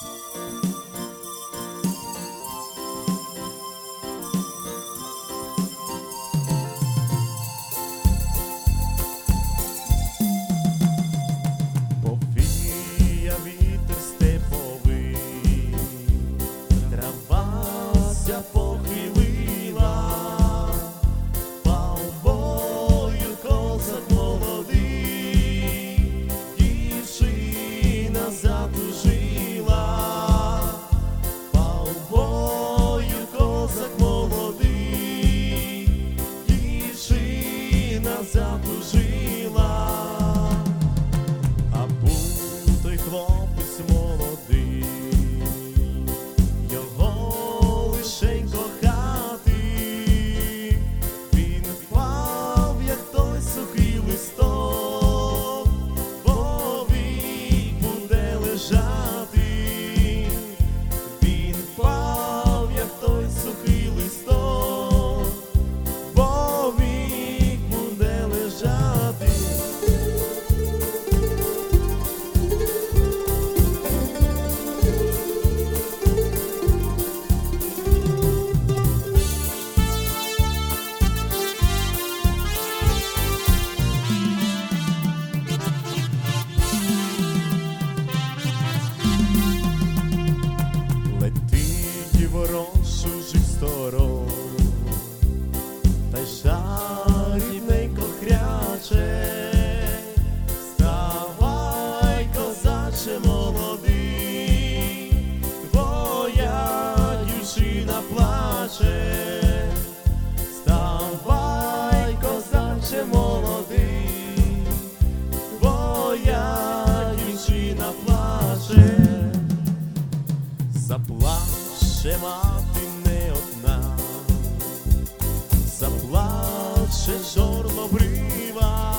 Повіяв вітер степовий, травася похилила, палбою козак молодий, дівчина затужила, палбою козак молодий, дівчина затужила. А був той хлопець молодий, його лишень кохати, він впав, як той сухий листок, повік буде лежати. Він впав, як той сухий листок, повік буде лежати. Летить ворон з чужих сторон, та й рідненько кряче. Вставай, козаче молодий, твоя дівчина плаче. Вставай, козаче молодий, твоя дівчина плаче. Заплаче мати не одна, заплаче чорнобрива,